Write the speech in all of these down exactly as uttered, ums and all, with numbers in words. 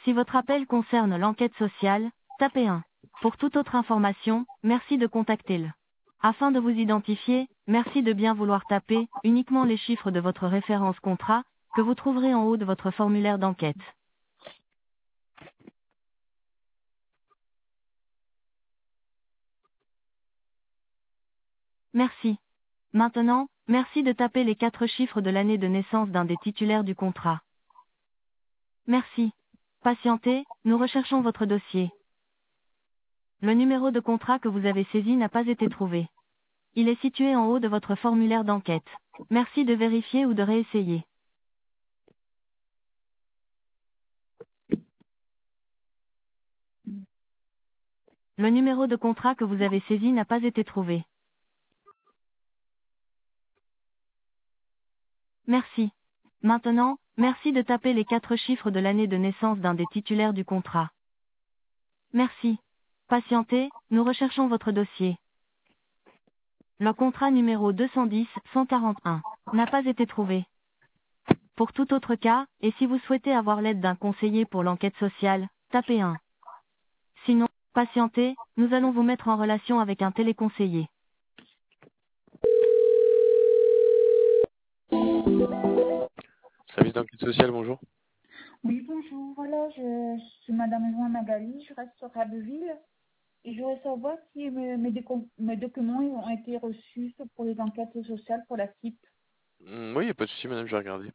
Si votre appel concerne l'enquête sociale, tapez un. Pour toute autre information, merci de contacter le. Afin de vous identifier, merci de bien vouloir taper uniquement les chiffres de votre référence contrat, que vous trouverez en haut de votre formulaire d'enquête. Merci. Maintenant, merci de taper les quatre chiffres de l'année de naissance d'un des titulaires du contrat. Merci. Patientez, nous recherchons votre dossier. Le numéro de contrat que vous avez saisi n'a pas été trouvé. Il est situé en haut de votre formulaire d'enquête. Merci de vérifier ou de réessayer. Le numéro de contrat que vous avez saisi n'a pas été trouvé. Merci. Maintenant, merci de taper les quatre chiffres de l'année de naissance d'un des titulaires du contrat. Merci. Patientez, nous recherchons votre dossier. Le contrat numéro deux cent dix cent quarante et un n'a pas été trouvé. Pour tout autre cas, et si vous souhaitez avoir l'aide d'un conseiller pour l'enquête sociale, tapez un. Sinon, patientez, nous allons vous mettre en relation avec un téléconseiller. Service d'enquête sociale, bonjour. Oui, bonjour. Voilà, je, je suis Madame Jean Magali, je reste sur Abbeville et je voudrais savoir si mes, mes, déco- mes documents ont été reçus pour les enquêtes sociales pour la C I P. Hmm, oui, il n'y a pas de souci, madame, je vais regarder.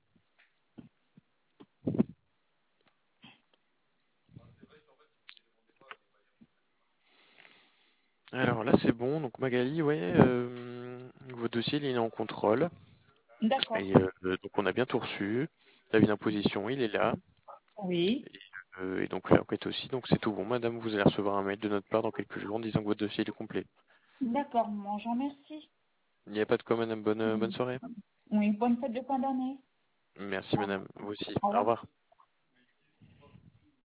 Alors là, c'est bon. Donc Magali, ouais, euh, votre dossier, il est en contrôle. D'accord. Et euh, donc on a bien tout reçu. L'avis d'imposition, il est là. Oui. Euh, et donc l'enquête aussi. Donc c'est tout bon, madame. Vous allez recevoir un mail de notre part dans quelques jours en disant que votre dossier il est complet. D'accord, bon, je vous remercie. Il n'y a pas de quoi, madame. Bonne, euh, bonne Oui, soirée. Oui, bonne fête de fin d'année. Merci, Au revoir. madame. Vous aussi. Au Au revoir. revoir.